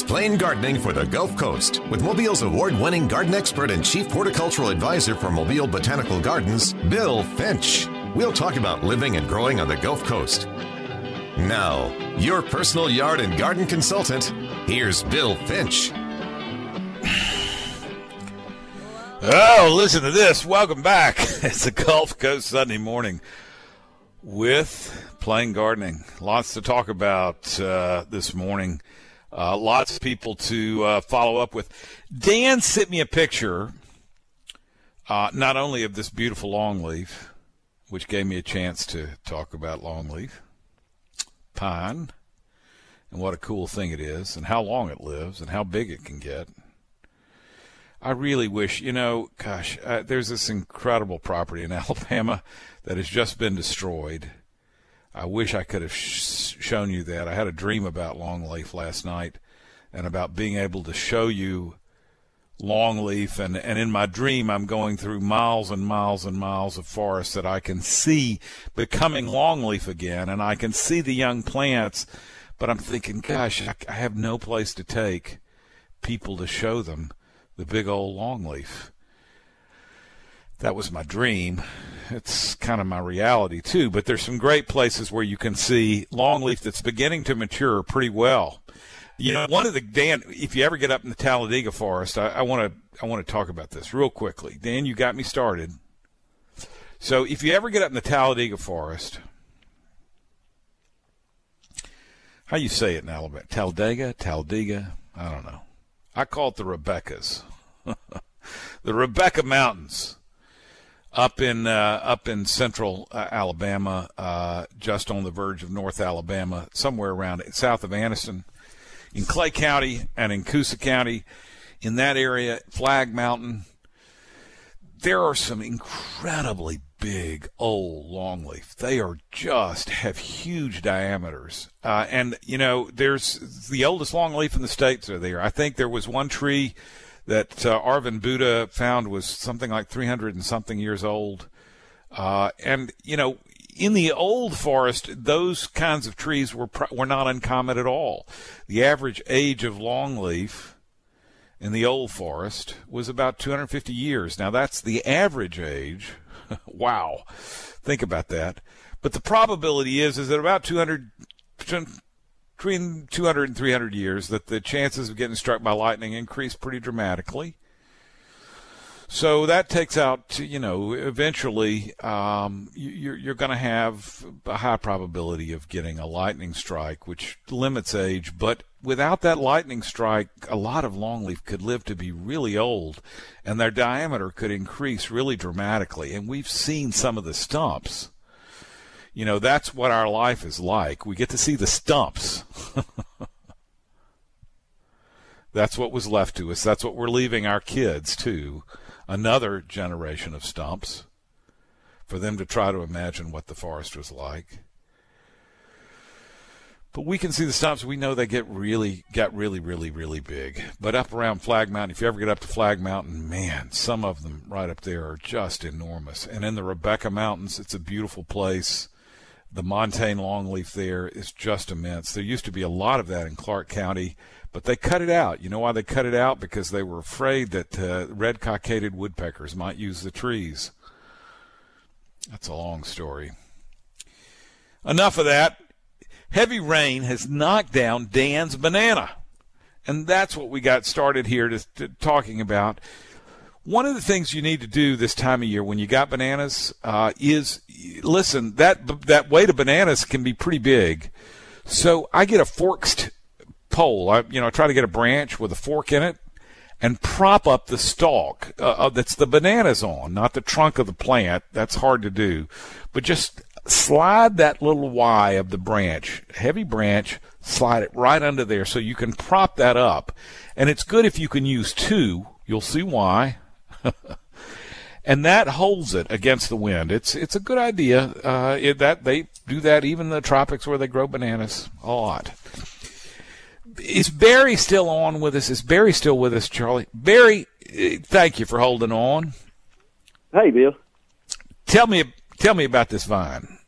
Plain Gardening for the Gulf Coast with Mobile's award-winning garden expert and chief horticultural advisor for Mobile Botanical Gardens, Bill Finch. We'll talk about living and growing on the Gulf Coast. Now, your personal yard and garden consultant, here's Bill Finch. Oh, listen to this. Welcome back. It's a Gulf Coast Sunday morning with Plain Gardening. Lots to talk about this morning. Lots of people to follow up with. Dan sent me a picture, not only of this beautiful longleaf, which gave me a chance to talk about longleaf pine and what a cool thing it is and how long it lives and how big it can get. I really wish, there's this incredible property in Alabama that has just been destroyed. I wish I could have shown you that. I had a dream about longleaf last night and about being able to show you longleaf. And in my dream, I'm going through miles and miles and miles of forest that I can see becoming longleaf again. And I can see the young plants. But I'm thinking, gosh, I have no place to take people to show them the big old longleaf. That was my dream. It's kind of my reality, too. But there's some great places where you can see longleaf that's beginning to mature pretty well. Dan, if you ever get up in the Talladega forest, I want to talk about this real quickly. Dan, you got me started. So if you ever get up in the Talladega forest, how you say it in Alabama? Talladega? I don't know. I call it the Rebecca's. The Rebecca Mountains. Up in central Alabama, just on the verge of North Alabama, somewhere around south of Anniston, in Clay County and in Coosa County, in that area, Flag Mountain, there are some incredibly big old longleaf. They are have huge diameters. There's the oldest longleaf in the states are there. I think there was one tree that Arvind Buddha found was something like 300 and something years old. In the old forest, those kinds of trees were not uncommon at all. The average age of longleaf in the old forest was about 250 years. Now, that's the average age. Wow. Think about that. But the probability is that about between 200 and 300 years, that the chances of getting struck by lightning increase pretty dramatically. So that takes out, eventually you're going to have a high probability of getting a lightning strike, which limits age. But without that lightning strike, a lot of longleaf could live to be really old, and their diameter could increase really dramatically. And we've seen some of the stumps. That's what our life is like. We get to see the stumps. That's what was left to us. That's what we're leaving our kids, too. Another generation of stumps for them to try to imagine what the forest was like. But we can see the stumps. We know they got really, really big. But up around Flag Mountain, if you ever get up to Flag Mountain, man, some of them right up there are just enormous. And in the Rebecca Mountains, it's a beautiful place. The montane longleaf there is just immense. There used to be a lot of that in Clark County, but they cut it out. You know why they cut it out? Because they were afraid that red cockaded woodpeckers might use the trees. That's a long story. Enough of that. Heavy rain has knocked down Dan's banana, and that's what we got started here to talking about. One of the things you need to do this time of year when you got bananas is, listen, that weight of bananas can be pretty big. So I get a forked pole. I try to get a branch with a fork in it and prop up the stalk that's the bananas on, not the trunk of the plant. That's hard to do. But just slide that little Y of the branch, heavy branch, slide it right under there so you can prop that up. And it's good if you can use two. You'll see why. And that holds it against the wind. It's a good idea. That they do that even in the tropics where they grow bananas a lot. Is Barry still on with us? Is Barry still with us, Charlie? Barry, thank you for holding on. Hey, Bill. Tell me about this vine.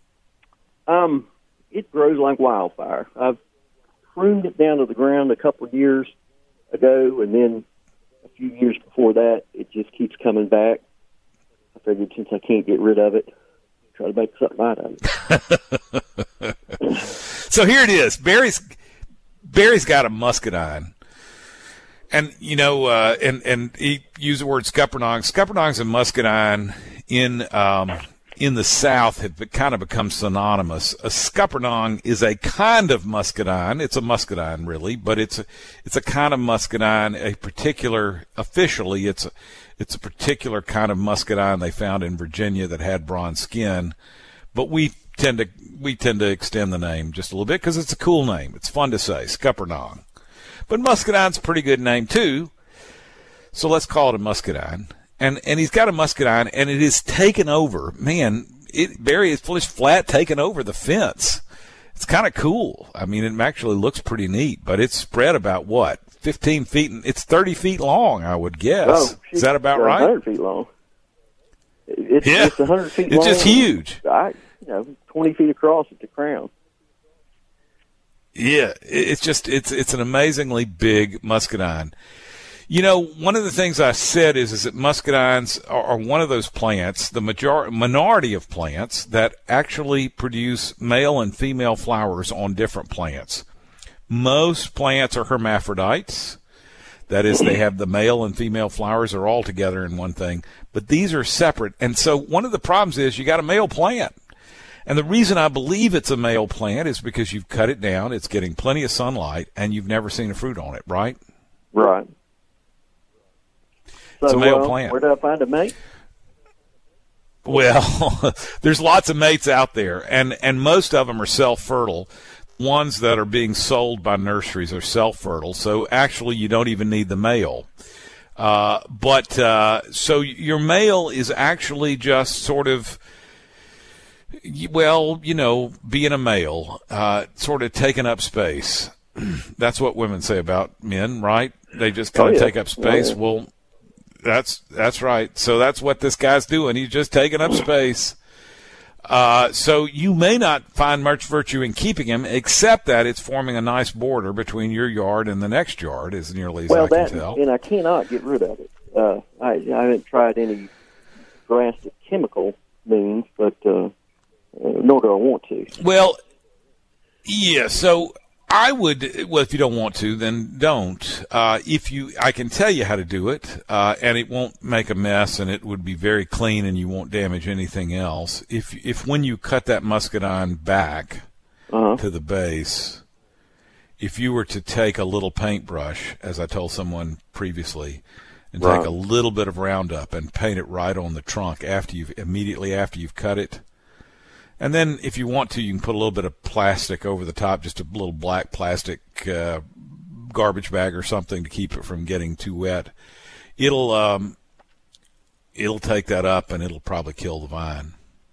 It grows like wildfire. I've pruned it down to the ground a couple of years, ago, and then a few years before that, it just keeps coming back. I figured since I can't get rid of it, try to make something out of it. So here it is. Barry's got a muscadine. And, you know, and he used the word scuppernong. Scuppernongs and muscadine in the South have kind of become synonymous. A scuppernong is a kind of muscadine. It's a muscadine, really, but it's a kind of muscadine. Officially, it's a particular kind of muscadine they found in Virginia that had bronze skin. But we tend to extend the name just a little bit because it's a cool name. It's fun to say, scuppernong. But muscadine's a pretty good name, too. So let's call it a muscadine. And he's got a muscadine, and it is taken over. Man, Barry is flat taken over the fence. It's kind of cool. I mean, it actually looks pretty neat, but it's spread about, 15 feet? It's 30 feet long, I would guess. Oh, is that about right? 100 feet long. It's 100 feet long. It's just huge. 20 feet across at the crown. Yeah, it's an amazingly big muscadine. You know, one of the things I said is that muscadines are one of those plants, the minority of plants that actually produce male and female flowers on different plants. Most plants are hermaphrodites. That is, they have the male and female flowers are all together in one thing. But these are separate. And so one of the problems is you got a male plant. And the reason I believe it's a male plant is because you've cut it down, it's getting plenty of sunlight, and you've never seen a fruit on it, right? Right. It's a male plant. Where do I find a mate? Well, there's lots of mates out there, and most of them are self-fertile. Ones that are being sold by nurseries are self-fertile, so actually you don't even need the male. So your male is actually just sort of, well, you know, being a male, sort of taking up space. That's what women say about men, right? They just kind of take up space. Well, that's right. So that's what this guy's doing. He's just taking up space. So you may not find much virtue in keeping him, except that it's forming a nice border between your yard and the next yard, as nearly as I can tell. And I cannot get rid of it. I haven't tried any drastic chemical means, but nor do I want to. Well, yeah, so I would, well, if you don't want to, then don't. I can tell you how to do it, and it won't make a mess, and it would be very clean, and you won't damage anything else. If when you cut that muscadine back to the base, if you were to take a little paintbrush, as I told someone previously, and take a little bit of Roundup and paint it right on the trunk immediately after you've cut it. And then if you want to, you can put a little bit of plastic over the top, just a little black plastic garbage bag or something to keep it from getting too wet. It'll take that up, and it'll probably kill the vine.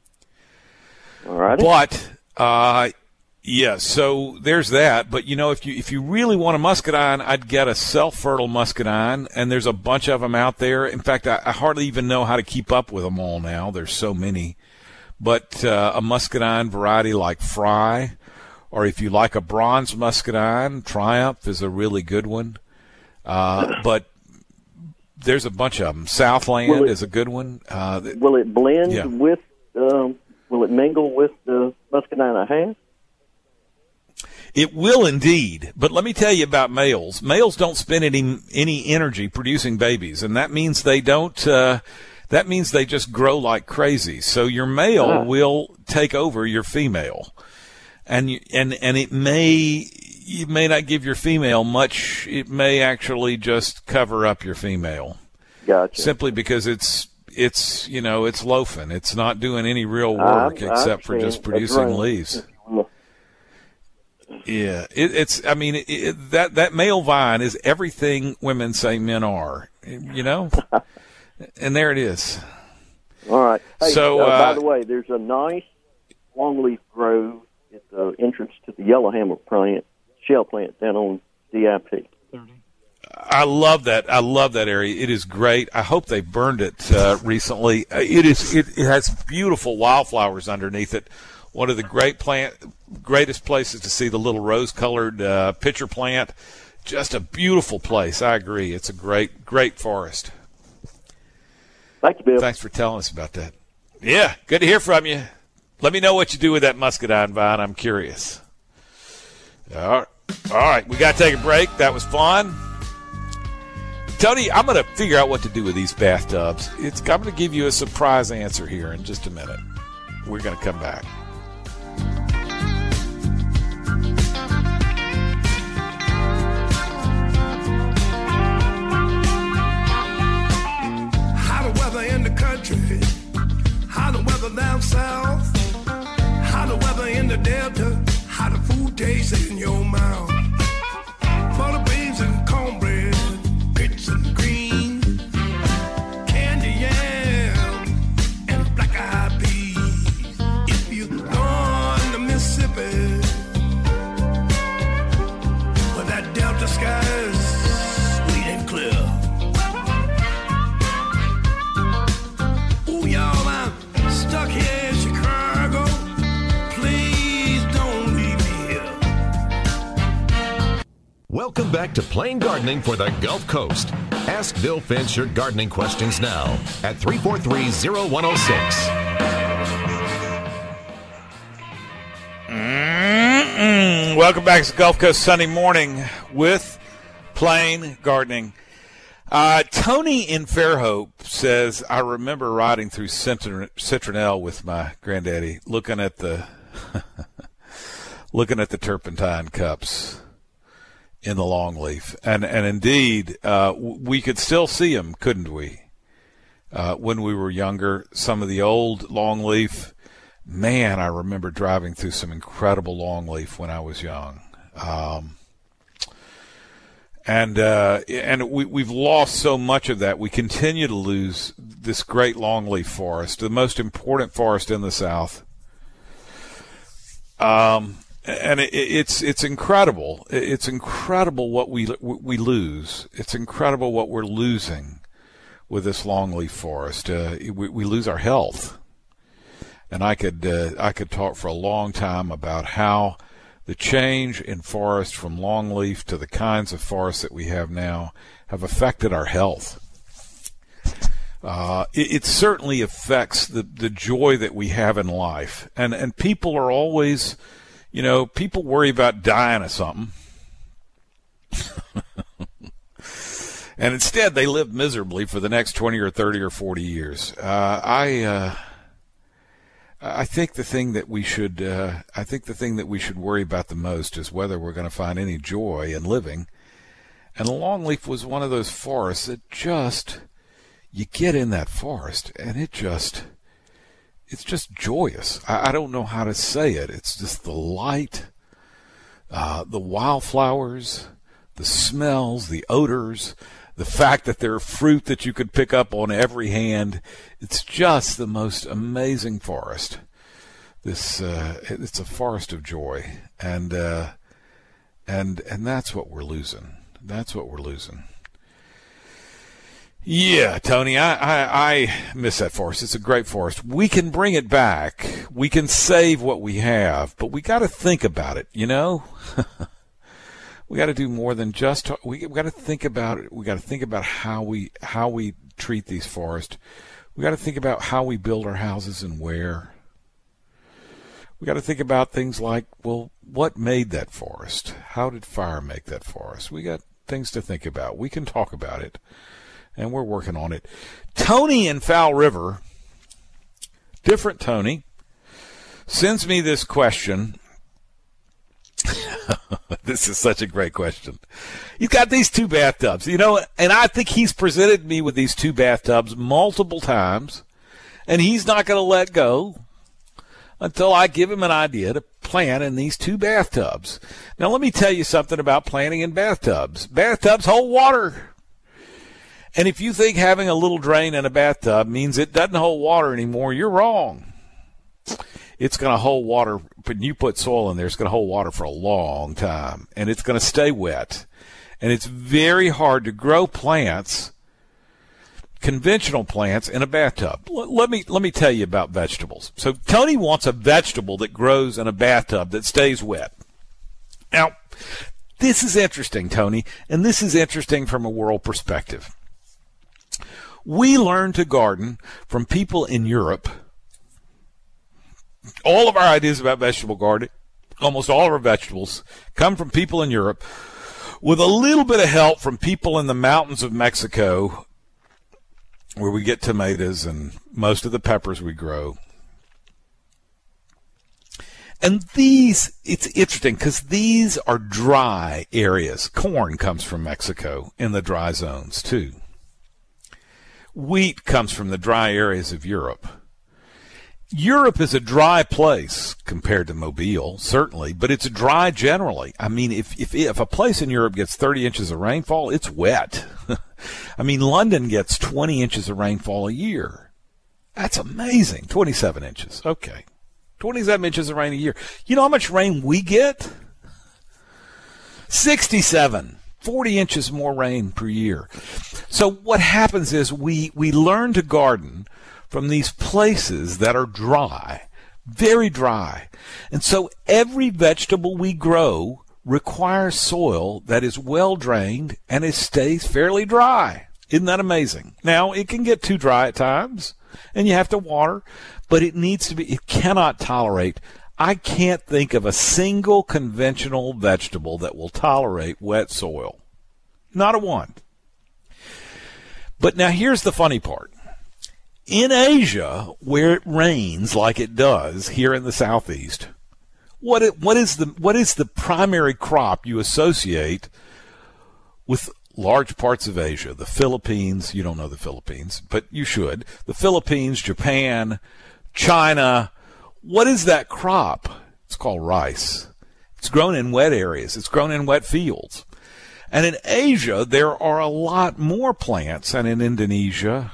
All right. But yeah, so there's that. But you know, if you really want a muscadine, I'd get a self-fertile muscadine, and there's a bunch of them out there. In fact, I hardly even know how to keep up with them all now. There's so many. But a muscadine variety like Fry, or if you like a bronze muscadine, Triumph is a really good one. But there's a bunch of them. Southland is a good one. Will it blend with? Will it mingle with the muscadine I have? It will indeed, but let me tell you about males. Males don't spend any energy producing babies, and that means they don't. That means they just grow like crazy. So your male will take over your female, and it may not give your female much. It may actually just cover up your female. Gotcha. Simply because it's loafing. It's not doing any real work except for just producing leaves. Yeah, that male vine is everything women say men are, you know, and there it is. All right. Hey, so, by the way, there's a nice longleaf grove at the entrance to the yellowhammer shell plant down on DIP. I love that. I love that area. It is great. I hope they burned it recently. It has beautiful wildflowers underneath it. One of the greatest places to see the little rose-colored pitcher plant. Just a beautiful place. I agree. It's a great, great forest. Thank you, Bill. Thanks for telling us about that. Yeah, good to hear from you. Let me know what you do with that muscadine vine. I'm curious. All right, we got to take a break. That was fun. Tony, I'm going to figure out what to do with these bathtubs. I'm going to give you a surprise answer here in just a minute. We're going to come back. How the weather in the country, how the weather down south, how the weather in the Delta, how the food tastes in your mouth. Butter beans and cornbread, grits and green, candy yam, and black-eyed peas. If you go on the Mississippi, where that Delta sky is sweet and clear. Ooh, y'all, I'm stuck here in Chicago. Please don't leave me here. Welcome back to Plain Gardening for the Gulf Coast. Ask Bill Finch your gardening questions now at 343-0106. Welcome back to Gulf Coast Sunday Morning with Plain Gardening. Tony in Fairhope says, I remember riding through Citronelle with my granddaddy, looking at the turpentine cups in the longleaf, and indeed, we could still see them, couldn't we? When we were younger, some of the old longleaf. Man, I remember driving through some incredible longleaf when I was young. And we've lost so much of that. We continue to lose this great longleaf forest, the most important forest in the South. And it's incredible. It's incredible what we lose. It's incredible what we're losing with this longleaf forest. We lose our health. And I could talk for a long time about how the change in forest from longleaf to the kinds of forests that we have now have affected our health. It certainly affects the joy that we have in life. And people are always, people worry about dying of something. And instead they live miserably for the next 20 or 30 or 40 years. I think the thing that we should worry about the most is whether we're going to find any joy in living. And the longleaf was one of those forests that just, you get in that forest and it's just joyous. I don't know how to say it. It's just the light, the wildflowers, the smells, the odors, the fact that there are fruit that you could pick up on every hand. It's just the most amazing forest. It's a forest of joy, and that's what we're losing. That's what we're losing. Yeah, Tony, I miss that forest. It's a great forest. We can bring it back. We can save what we have, but we got to think about it. We got to do more than just talk. We got to think about it. We got to think about how we treat these forests. We got to think about how we build our houses and where. We got to think about things like, well, what made that forest? How did fire make that forest? We got things to think about. We can talk about it, and we're working on it. Tony in Fowl River, different Tony, sends me this question. This is such a great question. He's got these two bathtubs, and I think he's presented me with these two bathtubs multiple times, and he's not going to let go until I give him an idea to plant in these two bathtubs. Now, let me tell you something about planting in bathtubs. Bathtubs hold water. And if you think having a little drain in a bathtub means it doesn't hold water anymore, you're wrong. It's going to hold water. When you put soil in there, it's going to hold water for a long time, and it's going to stay wet. And it's very hard to grow plants, conventional plants, in a bathtub. Let me tell you about vegetables. So Tony wants a vegetable that grows in a bathtub that stays wet. Now, this is interesting, Tony, and this is interesting from a world perspective. We learned to garden from people in Europe. All of our ideas about vegetable gardening, almost all of our vegetables, come from people in Europe with a little bit of help from people in the mountains of Mexico, where we get tomatoes and most of the peppers we grow. And it's interesting because these are dry areas. Corn comes from Mexico in the dry zones too. Wheat comes from the dry areas of Europe. Europe is a dry place compared to Mobile, certainly, but it's dry generally. I mean, if a place in Europe gets 30 inches of rainfall, it's wet. I mean, London gets 20 inches of rainfall a year. That's amazing. 27 inches. Okay. 27 inches of rain a year. You know how much rain we get? 67. 40 inches more rain per year. So what happens is we learn to garden from these places that are dry, very dry. And so every vegetable we grow requires soil that is well drained and it stays fairly dry. Isn't that amazing? Now, it can get too dry at times and you have to water, but it cannot tolerate. I can't think of a single conventional vegetable that will tolerate wet soil. Not a one. But now here's the funny part. In Asia, where it rains like it does here in the southeast, what is the primary crop you associate with large parts of Asia? The Philippines, you don't know the Philippines, but you should. The Philippines, Japan, China. What is that crop? It's called rice. It's grown in wet areas. It's grown in wet fields. And in Asia, there are a lot more plants, and in Indonesia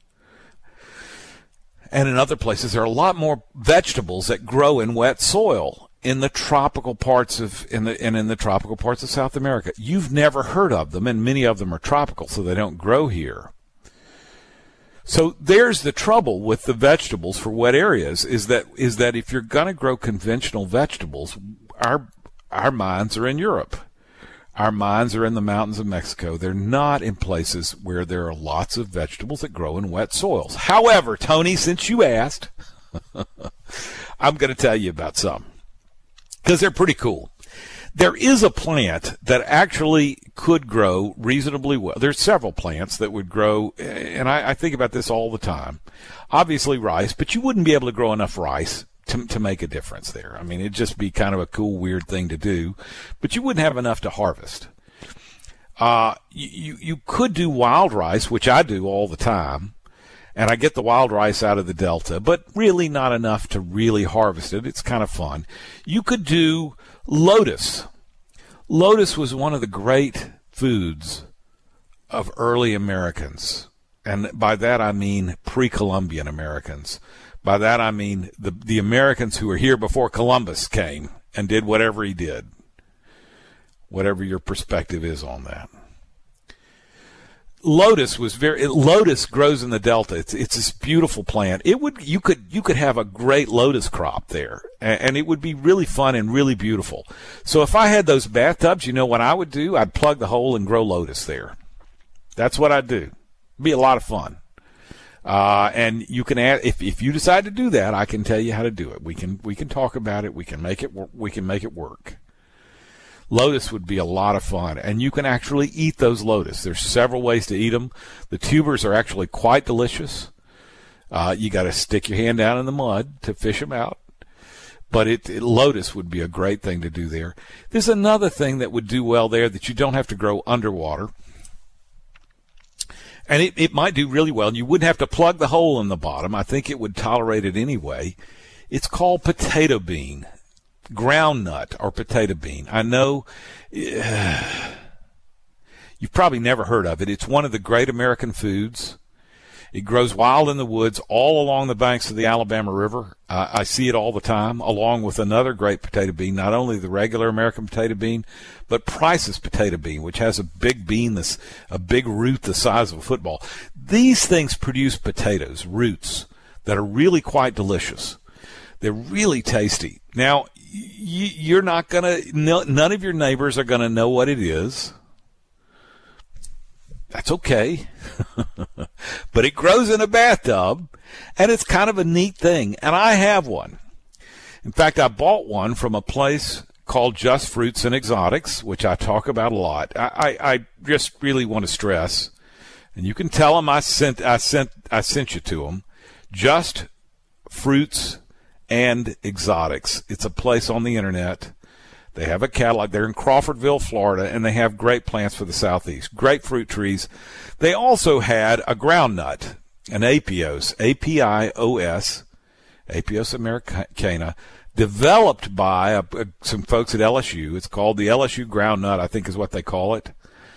and in other places, there are a lot more vegetables that grow in wet soil in the tropical parts of in the tropical parts of South America. You've never heard of them, and many of them are tropical, so they don't grow here. So there's the trouble with the vegetables for wet areas is that if you're going to grow conventional vegetables, our minds are in Europe. Our minds are in the mountains of Mexico. They're not in places where there are lots of vegetables that grow in wet soils. However, Tony, since you asked, I'm going to tell you about some because they're pretty cool. There is a plant that actually could grow reasonably well. There's several plants that would grow, and I think about this all the time. Obviously rice, but you wouldn't be able to grow enough rice to make a difference there. I mean, it'd just be kind of a cool, weird thing to do, but you wouldn't have enough to harvest. You could do wild rice, which I do all the time, and I get the wild rice out of the Delta, but really not enough to really harvest it. It's kind of fun. You could do lotus. Lotus was one of the great foods of early Americans, and by that I mean pre-Columbian Americans. By that I mean the Americans who were here before Columbus came and did whatever he did, whatever your perspective is on that. Lotus grows in the Delta. It's this beautiful plant. You could have a great lotus crop there, and it would be really fun and really beautiful. So if I had those bathtubs, you know what I would do? I'd plug the hole and grow lotus there. That's what I'd do. It'd be a lot of fun. And you can add, if you decide to do that, I can tell you how to do it. We can talk about it. We can make it work. Lotus would be a lot of fun, and you can actually eat those lotus. There's several ways to eat them. The tubers are actually quite delicious. You got to stick your hand down in the mud to fish them out. But lotus would be a great thing to do there. There's another thing that would do well there that you don't have to grow underwater. And it might do really well, and you wouldn't have to plug the hole in the bottom. I think it would tolerate it anyway. It's called potato bean, groundnut or potato bean. I know you've probably never heard of it. It's one of the great American foods. It grows wild in the woods all along the banks of the Alabama River. I see it all the time, along with another great potato bean, not only the regular American potato bean, but Price's potato bean, which has a big bean, a big root the size of a football. These things produce potatoes, roots, that are really quite delicious. They're really tasty. Now, you're not going to, none of your neighbors are going to know what it is. That's okay. But it grows in a bathtub, and it's kind of a neat thing. And I have one. In fact, I bought one from a place called Just Fruits and Exotics, which I talk about a lot. I just really want to stress, and you can tell them I sent you to them. Just Fruits and Exotics. It's a place on the internet. They have a catalog. They're in Crawfordville, Florida, and they have great plants for the Southeast. Great fruit trees. They also had a groundnut, an Apios, A-P-I-O-S, Apios americana, developed by some folks at LSU. It's called the LSU groundnut, I think is what they call it.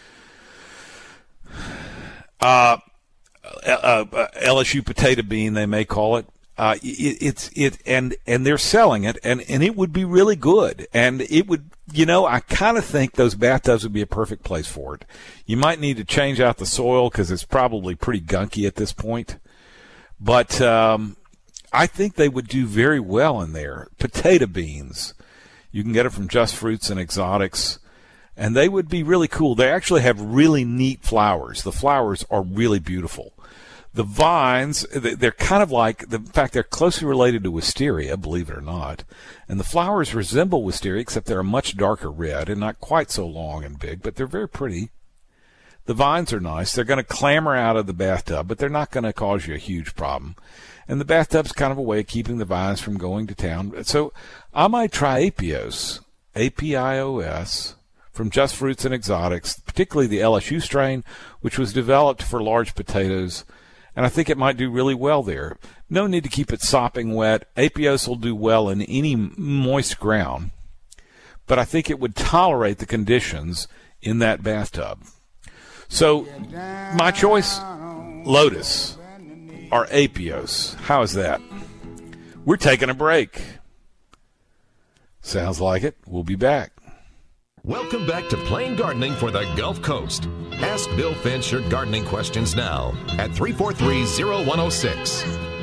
LSU potato bean, they may call it. And they're selling it, and it would be really good. And it would, I kind of think those bathtubs would be a perfect place for it. You might need to change out the soil because it's probably pretty gunky at this point. But I think they would do very well in there. Potato beans, you can get it from Just Fruits and Exotics, and they would be really cool. They actually have really neat flowers. The flowers are really beautiful. The vines, they're kind of like, in fact, they're closely related to wisteria, believe it or not. And the flowers resemble wisteria, except they're a much darker red and not quite so long and big, but they're very pretty. The vines are nice. They're going to clamber out of the bathtub, but they're not going to cause you a huge problem. And the bathtub's kind of a way of keeping the vines from going to town. So I might try Apios, A-P-I-O-S, from Just Fruits and Exotics, particularly the LSU strain, which was developed for large potatoes. And I think it might do really well there. No need to keep it sopping wet. Apios will do well in any moist ground. But I think it would tolerate the conditions in that bathtub. So my choice, Lotus or Apios. How is that? We're taking a break. Sounds like it. We'll be back. Welcome back to Plain Gardening for the Gulf Coast. Ask Bill Finch your gardening questions now at 343-0106.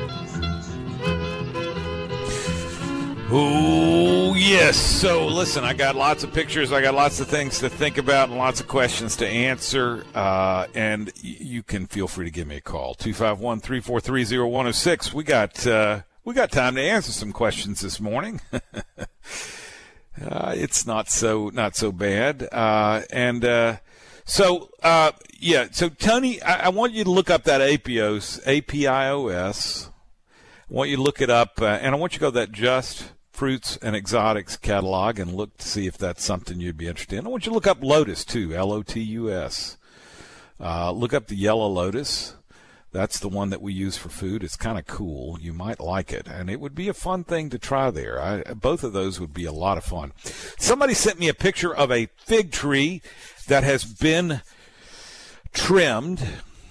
Oh, yes. So, listen, I got lots of pictures. I got lots of things to think about and lots of questions to answer. And you can feel free to give me a call, 251-343-0106. We got time to answer some questions this morning. It's not so bad. So Tony, I want you to look up that Apios, A-P-I-O-S. I want you to look it up, and I want you to go to that Just Fruits and Exotics catalog and look to see if that's something you'd be interested in. I want you to look up Lotus, too, L-O-T-U-S. Look up the yellow lotus. That's the one that we use for food. It's kind of cool. You might like it, and it would be a fun thing to try there. Both of those would be a lot of fun. Somebody sent me a picture of a fig tree that has been trimmed,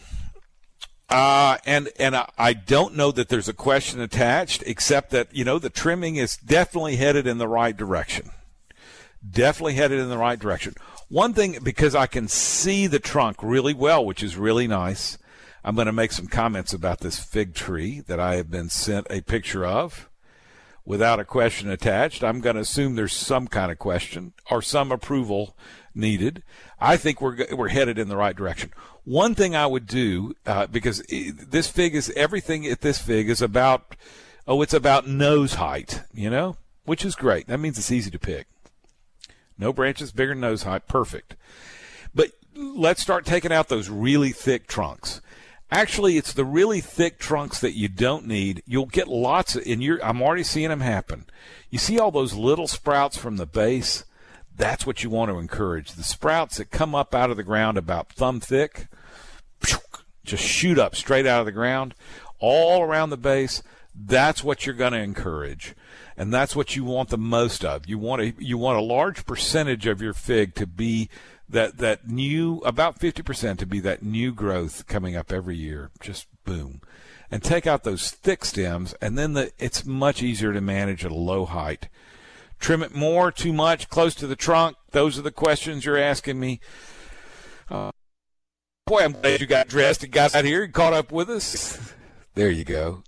and I don't know that there's a question attached, except that, the trimming is definitely headed in the right direction. Definitely headed in the right direction. One thing, because I can see the trunk really well, which is really nice, I'm going to make some comments about this fig tree that I have been sent a picture of without a question attached. I'm going to assume there's some kind of question or some approval needed. I think we're headed in the right direction. One thing I would do, because this fig is, everything at this fig is about, it's about nose height, which is great. That means it's easy to pick. No branches, bigger nose height, perfect. But let's start taking out those really thick trunks. Actually, it's the really thick trunks that you don't need. You'll get lots I'm already seeing them happen. You see all those little sprouts from the base? That's what you want to encourage. The sprouts that come up out of the ground about thumb thick, just shoot up straight out of the ground, all around the base. That's what you're going to encourage. And that's what you want the most of. You want a large percentage of your fig to be that new, about 50% to be that new growth coming up every year. Just boom. And take out those thick stems, and then it's much easier to manage at a low height. Trim it more, too much, close to the trunk? Those are the questions you're asking me. Boy, I'm glad you got dressed and got out here and caught up with us. There you go.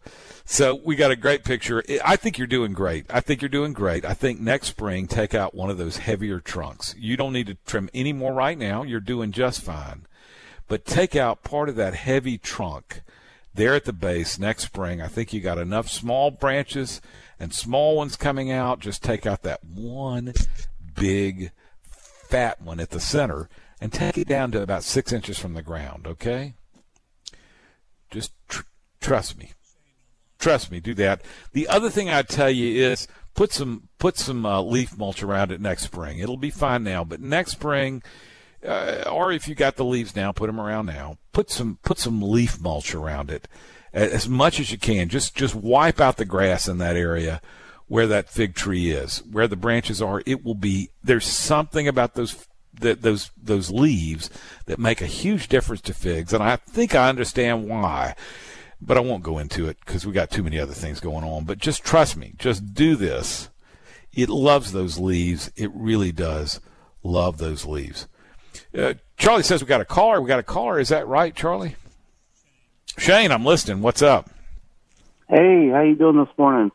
So we got a great picture. I think you're doing great. I think next spring, take out one of those heavier trunks. You don't need to trim any more right now. You're doing just fine. But take out part of that heavy trunk there at the base next spring. I think you got enough small branches and small ones coming out. Just take out that one big fat one at the center and take it down to about 6 inches from the ground, okay? Just trust me. Trust me, do that. The other thing I'd tell you is put some leaf mulch around it next spring. It'll be fine now, but next spring, or if you got the leaves now, put them around now. Put some leaf mulch around it as much as you can. Just wipe out the grass in that area where that fig tree is, where the branches are. It will be. There's something about those leaves that make a huge difference to figs, and I think I understand why. But I won't go into it because we got too many other things going on. But just trust me. Just do this. It loves those leaves. It really does love those leaves. Charlie says we got a caller. We got a caller. Is that right, Charlie? Shane, I'm listening. What's up? Hey, how you doing this morning?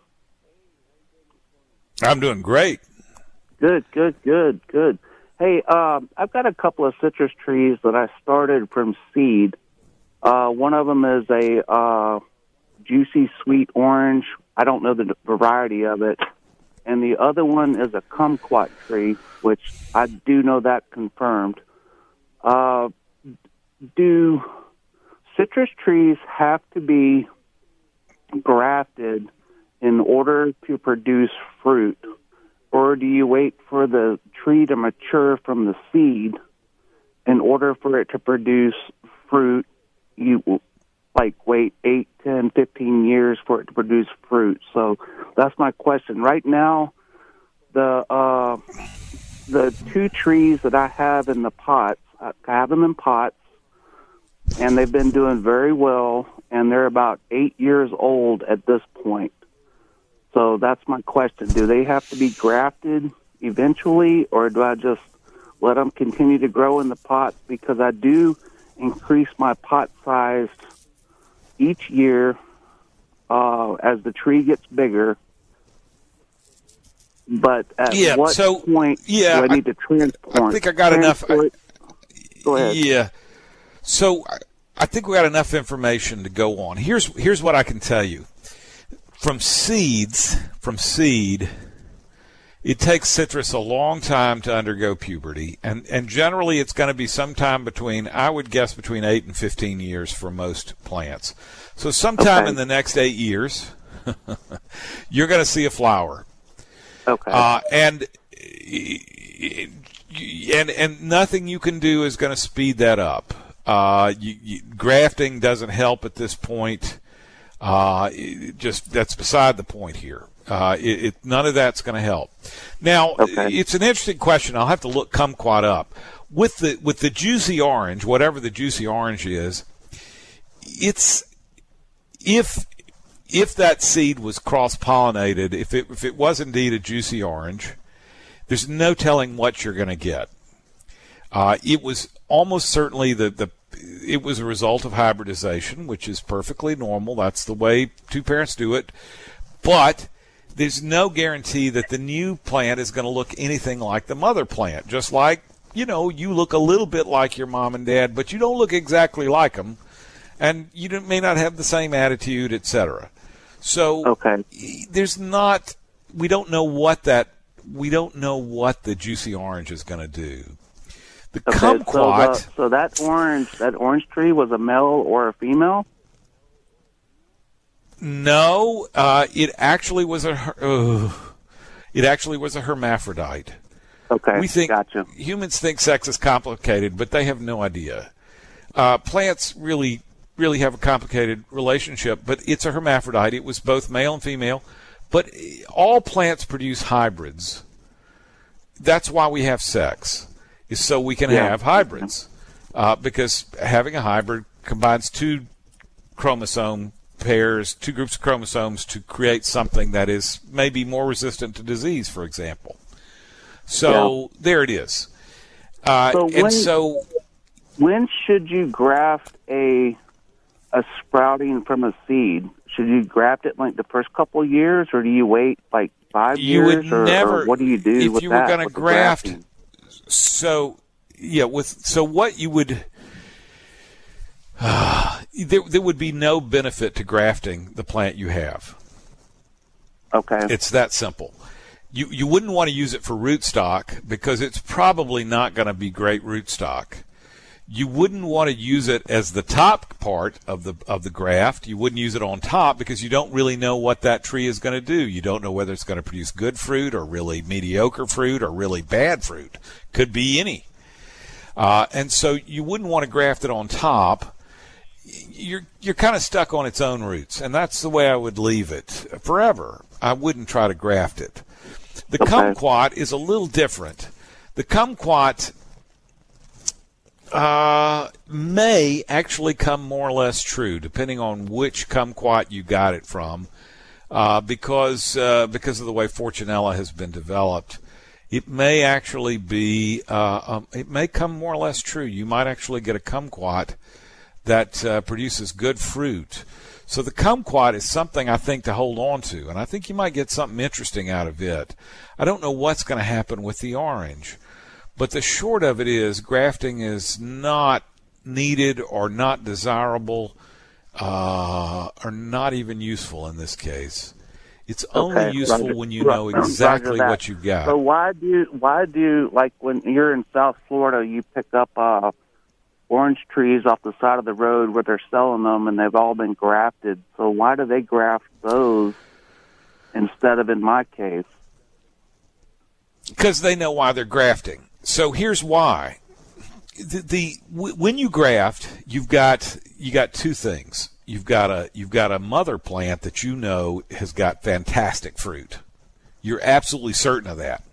I'm doing great. Good. Hey, I've got a couple of citrus trees that I started from seed. One of them is a juicy sweet orange. I don't know the variety of it. And the other one is a kumquat tree, which I do know that confirmed. Do citrus trees have to be grafted in order to produce fruit? Or do you wait for the tree to mature from the seed in order for it to produce fruit? You wait 8, 10, 15 years for it to produce fruit. So that's my question. Right now, the two trees that I have in the pots, I have them in pots, and they've been doing very well, and they're about 8 years old at this point. So that's my question. Do they have to be grafted eventually, or do I just let them continue to grow in the pots? Because I do increase my pot size each year as the tree gets bigger. But at what point do I need to transplant? I think I got enough. Go ahead. Yeah. So I think we got enough information to go on. Here's what I can tell you. From seed, it takes citrus a long time to undergo puberty, and generally it's going to be sometime between, I would guess, between 8 and 15 years for most plants. So sometime in the next 8 years, you're going to see a flower. Okay. And nothing you can do is going to speed that up. Grafting doesn't help at this point. That's beside the point here. None of that's going to help. Now, It's an interesting question. I'll have to look kumquat up. With the juicy orange, whatever the juicy orange is, it's if that seed was cross-pollinated, if it was indeed a juicy orange, there's no telling what you're going to get. It was almost certainly it was a result of hybridization, which is perfectly normal. That's the way two parents do it. But there's no guarantee that the new plant is going to look anything like the mother plant. Just like, you look a little bit like your mom and dad, but you don't look exactly like them. And you may not have the same attitude, etc. So we don't know what the juicy orange is going to do. The kumquat. So that orange tree was a male or a female? No, it actually was a hermaphrodite. Okay, gotcha. Humans think sex is complicated, but they have no idea. Plants really have a complicated relationship, but it's a hermaphrodite. It was both male and female, but all plants produce hybrids. That's why we have sex, is so we can have hybrids, because having a hybrid combines two chromosome pairs, two groups of chromosomes to create something that is maybe more resistant to disease, for example. So there it is. When should you graft a sprouting from a seed? should you graft it like the first couple of years, or do you wait like 5 years, or what do you do if with you that? were going to graft? So what you would there would be no benefit to grafting the plant you have. Okay. It's that simple. You wouldn't want to use it for rootstock because it's probably not going to be great rootstock. You wouldn't want to use it as the top part of the graft. You wouldn't use it on top because you don't really know what that tree is going to do. You don't know whether it's going to produce good fruit or really mediocre fruit or really bad fruit. Could be any. And so you wouldn't want to graft it on top. You're kind of stuck on its own roots, and that's the way I would leave it forever. I wouldn't try to graft it. The kumquat is a little different. The kumquat may actually come more or less true, depending on which kumquat you got it from, because of the way Fortunella has been developed. It may actually be, it may come more or less true. You might actually get a kumquat that produces good fruit. So the kumquat is something I think to hold on to, and I think you might get something interesting out of it. I don't know what's going to happen with the orange, but the short of it is grafting is not needed or not desirable or not even useful in this case. It's only useful when you know exactly what you've got. So why do like when you're in South Florida, you pick up orange trees off the side of the road where they're selling them, and they've all been grafted. So why do they graft those instead of in my case? Because they know why they're grafting. So here's why. When you graft, you got two things. You've got a mother plant that you know has got fantastic fruit. You're absolutely certain of that.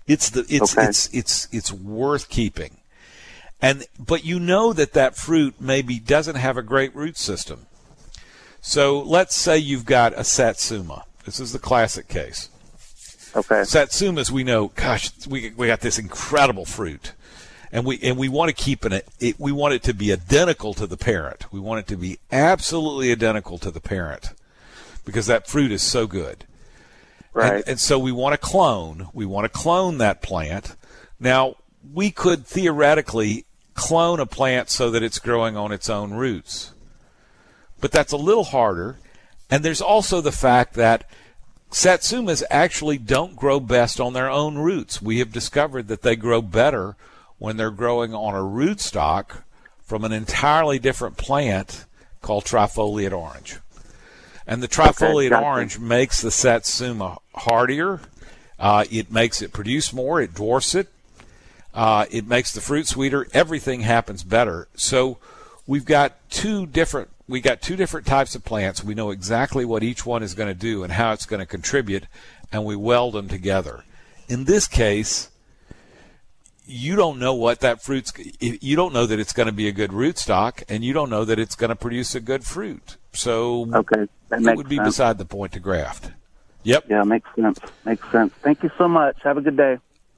It's worth keeping. But you know that fruit maybe doesn't have a great root system. So let's say you've got a Satsuma. This is the classic case. Okay. Satsumas, we know, gosh, we got this incredible fruit, and we want to keep it. We want it to be identical to the parent. We want it to be absolutely identical to the parent, because that fruit is so good. Right. And so we want to clone. We want to clone that plant. Now we could theoretically clone a plant so that it's growing on its own roots, but that's a little harder. And there's also the fact that Satsumas actually don't grow best on their own roots. We have discovered that they grow better when they're growing on a rootstock from an entirely different plant called trifoliate orange. And the trifoliate orange makes the Satsuma hardier. It makes it produce more. It dwarfs it. It makes the fruit sweeter. Everything happens better. So we got two different types of plants. We know exactly what each one is going to do and how it's going to contribute, and we weld them together. In this case, you don't know what that fruit's. You don't know that it's going to be a good rootstock, and you don't know that it's going to produce a good fruit. So it would be beside the point to graft. Yep. Yeah, makes sense. Thank you so much. Have a good day.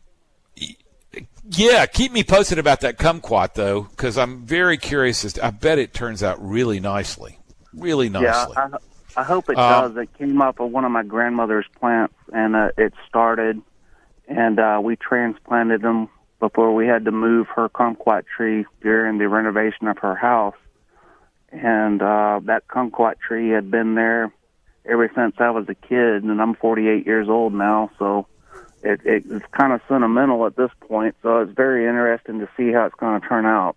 Yeah, keep me posted about that kumquat, though, because I'm very curious. I bet it turns out really nicely. Really nicely. Yeah, I hope it does. It came off of one of my grandmother's plants, and it started, and we transplanted them before we had to move her kumquat tree during the renovation of her house. And that kumquat tree had been there ever since I was a kid, and I'm 48 years old now, so it's kind of sentimental at this point, so it's very interesting to see how it's going to turn out.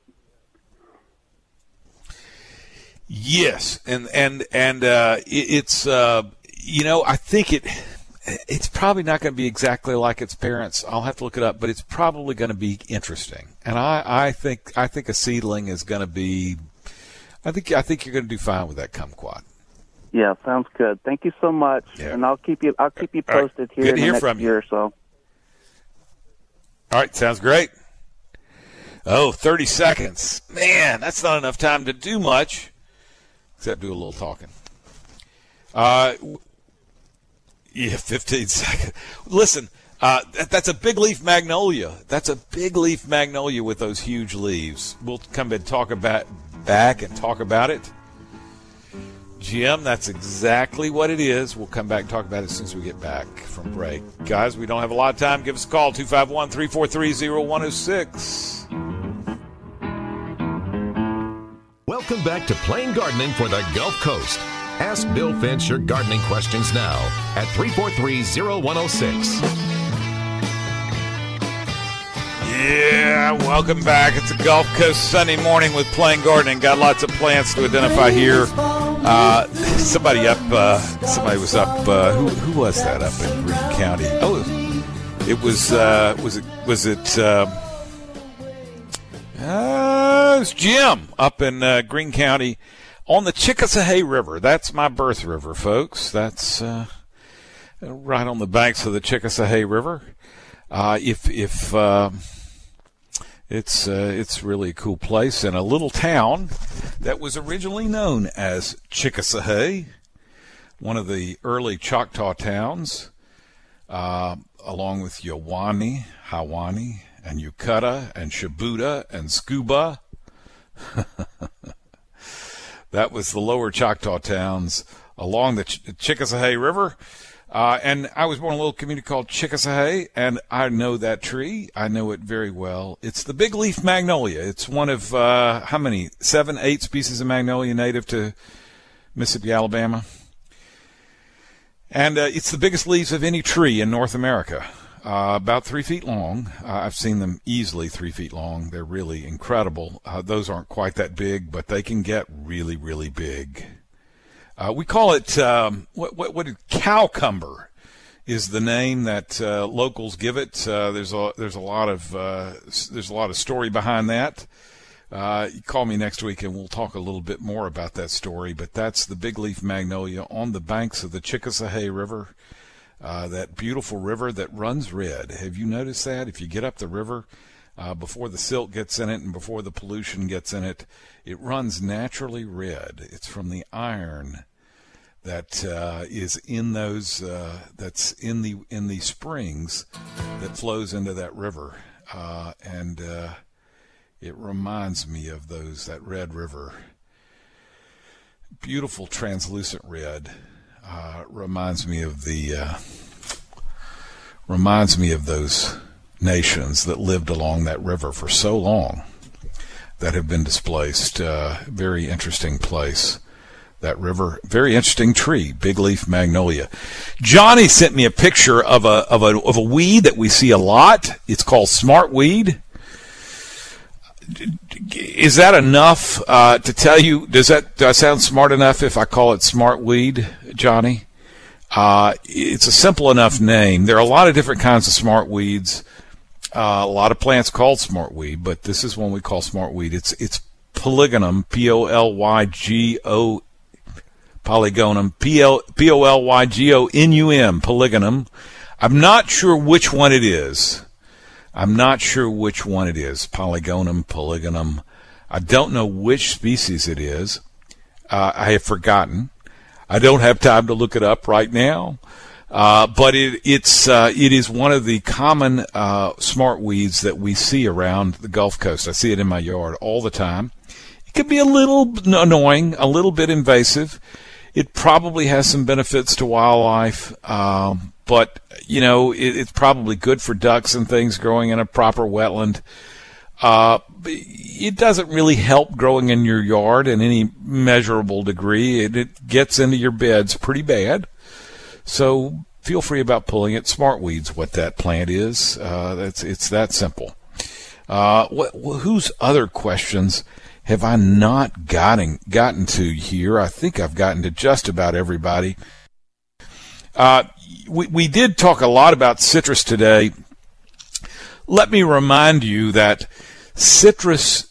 Yes, and it's I think it's probably not going to be exactly like its parents. I'll have to look it up, but it's probably going to be interesting. And I think a seedling is going to be. I think you're going to do fine with that kumquat. Yeah, sounds good. Thank you so much, and I'll keep you posted here in the next year or so. All right, sounds great. 30 seconds. Man, that's not enough time to do much, except do a little talking. 15 seconds. Listen, that's a big leaf magnolia. That's a big leaf magnolia with those huge leaves. We'll come and talk about it. Jim, that's exactly what it is. We'll come back and talk about it as soon as we get back from break. Guys, we don't have a lot of time. Give us a call, 251-343-0106. Welcome back to Plain Gardening for the Gulf Coast. Ask Bill Finch your gardening questions now at 343-0106. Yeah, welcome back. It's a Gulf Coast Sunday morning with Plain Gardening. Got lots of plants to identify here. Somebody was up. Who was that up in Greene County? Oh, it was Jim up in Greene County on the Chickasahey River. That's my birth river, folks. That's right on the banks of the Chickasahey River. It's really a cool place, and a little town that was originally known as Chickasahey, one of the early Choctaw towns, along with Yawani, Hawani, and Yukutta, and Shabuta, and Scuba. That was the lower Choctaw towns along the Chickasahey River. And I was born in a little community called Chickasahey, and I know that tree. I know it very well. It's the big leaf magnolia. It's one of, 7, 8 species of magnolia native to Mississippi, Alabama. And it's the biggest leaves of any tree in North America, about 3 feet long. I've seen them easily 3 feet long. They're really incredible. Those aren't quite that big, but they can get really, really big. We call it cowcumber is the name that locals give it. There's a lot of story behind that. You call me next week and we'll talk a little bit more about that story. But that's the big leaf magnolia on the banks of the Chickasahey River, that beautiful river that runs red. Have you noticed that? If you get up the river, before the silt gets in it and before the pollution gets in it, it runs naturally red. It's from the iron that is in those that's in the springs that flows into that river, and it reminds me of that red river. Beautiful translucent red. Reminds me of those nations that lived along that river for so long that have been displaced. Very interesting place, that river. Very interesting tree, big leaf magnolia. Johnny sent me a picture of a weed that we see a lot. It's called smartweed. Is that enough to tell you? Do I sound smart enough if I call it smartweed, Johnny? It's a simple enough name. There are a lot of different kinds of smartweeds. A lot of plants called smartweed, but this is one we call smartweed. It's polygonum, Polygonum, Polygonum, polygonum. I'm not sure which one it is. Polygonum. I don't know which species it is. I have forgotten. I don't have time to look it up right now. But it is one of the common smartweeds that we see around the Gulf Coast. I see it in my yard all the time. It can be a little annoying, a little bit invasive. It probably has some benefits to wildlife, but it's probably good for ducks and things growing in a proper wetland. It doesn't really help growing in your yard in any measurable degree. It gets into your beds pretty bad. So feel free about pulling it. Smartweed's what that plant is. It's that simple. Whose other questions have I not gotten to here? I think I've gotten to just about everybody. We did talk a lot about citrus today. Let me remind you that citrus,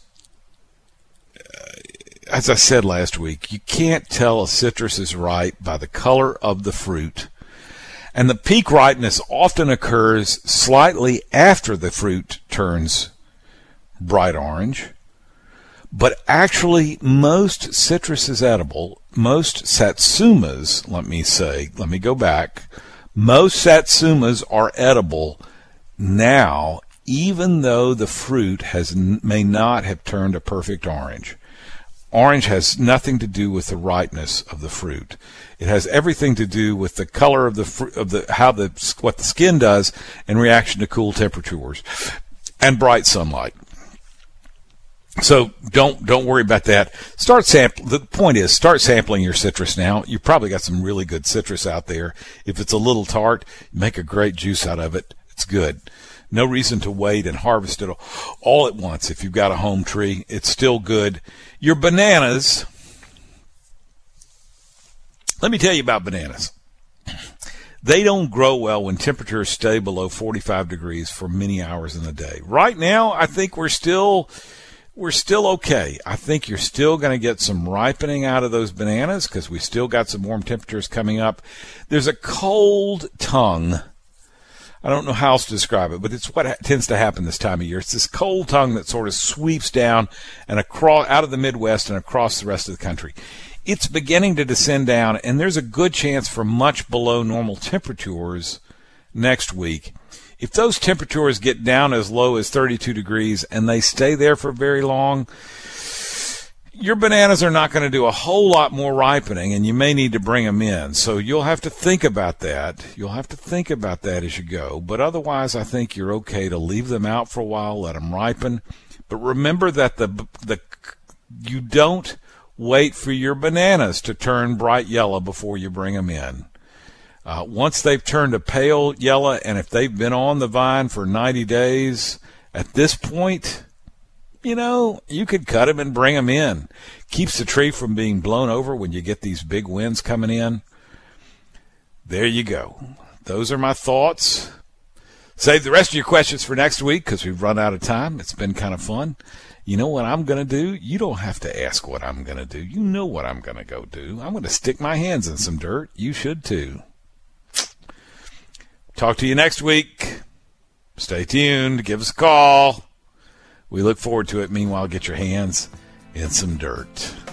as I said last week, you can't tell a citrus is ripe by the color of the fruit. And the peak ripeness often occurs slightly after the fruit turns bright orange. But actually, most citrus is edible. Most satsumas, let me go back. Most satsumas are edible now, even though the fruit may not have turned a perfect orange. Orange has nothing to do with the ripeness of the fruit. It has everything to do with the color of the fruit, what the skin does in reaction to cool temperatures and bright sunlight. So don't worry about that. The point is, start sampling your citrus now. You've probably got some really good citrus out there. If it's a little tart, make a great juice out of it. It's good. No reason to wait and harvest it all at once. If you've got a home tree, it's still good. Your bananas, let me tell you about bananas. They don't grow well when temperatures stay below 45 degrees for many hours in the day. Right now, I think we're still okay. I think you're still going to get some ripening out of those bananas because we still got some warm temperatures coming up. There's a cold tongue. I don't know how else to describe it, but it's what tends to happen this time of year. It's this cold tongue that sort of sweeps down and across out of the Midwest and across the rest of the country. It's beginning to descend down, and there's a good chance for much below normal temperatures next week. If those temperatures get down as low as 32 degrees and they stay there for very long, your bananas are not going to do a whole lot more ripening, and you may need to bring them in. So you'll have to think about that. You'll have to think about that as you go. But otherwise, I think you're okay to leave them out for a while, let them ripen. But remember that you don't wait for your bananas to turn bright yellow before you bring them in. Once they've turned a pale yellow, and if they've been on the vine for 90 days, at this point, you could cut them and bring them in. Keeps the tree from being blown over when you get these big winds coming in. There you go. Those are my thoughts. Save the rest of your questions for next week because we've run out of time. It's been kind of fun. You know what I'm going to do? You don't have to ask what I'm going to do. You know what I'm going to go do. I'm going to stick my hands in some dirt. You should too. Talk to you next week. Stay tuned. Give us a call. We look forward to it. Meanwhile, get your hands in some dirt.